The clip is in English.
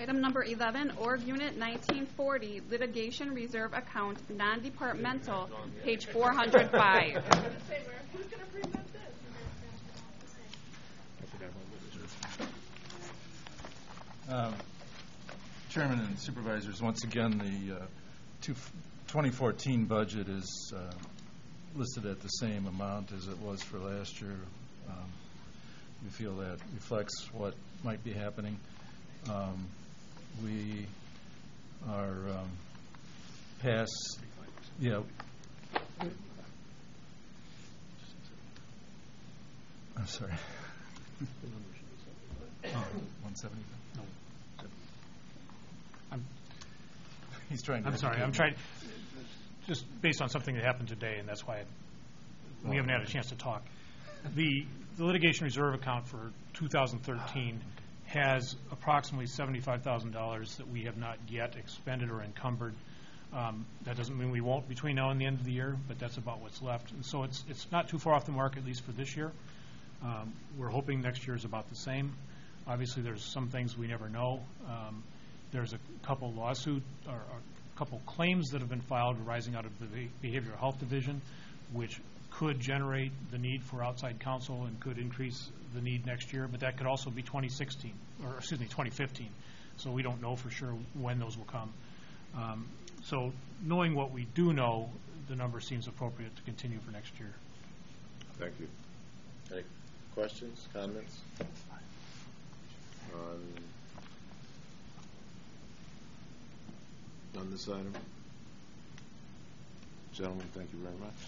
Item number 11, Org Unit 1940, Litigation Reserve Account, Non-Departmental, page 405. Who's going to present this? Chairman and Supervisors, once again, the 2014 budget is listed at the same amount as it was for last year. We feel that reflects what might be happening. We are past, I'm sorry. 170. No. He's trying to. I'm sorry. I'm trying. Just based on something that happened today, and that's why we haven't had a chance to talk. The litigation reserve account for 2013 has approximately $75,000 that we have not yet expended or encumbered. That doesn't mean we won't between now and the end of the year, but that's about what's left. And so it's not too far off the mark, at least for this year. We're hoping next year is about the same. Obviously, there's some things we never know. There's a couple lawsuits or a couple claims that have been filed arising out of the Behavioral Health Division, which could generate the need for outside counsel and could increase the need next year, but that could also be 2015. So we don't know for sure when those will come. So knowing what we do know, the number seems appropriate to continue for next year. Thank you. Any questions, comments on this item? Gentlemen, thank you very much.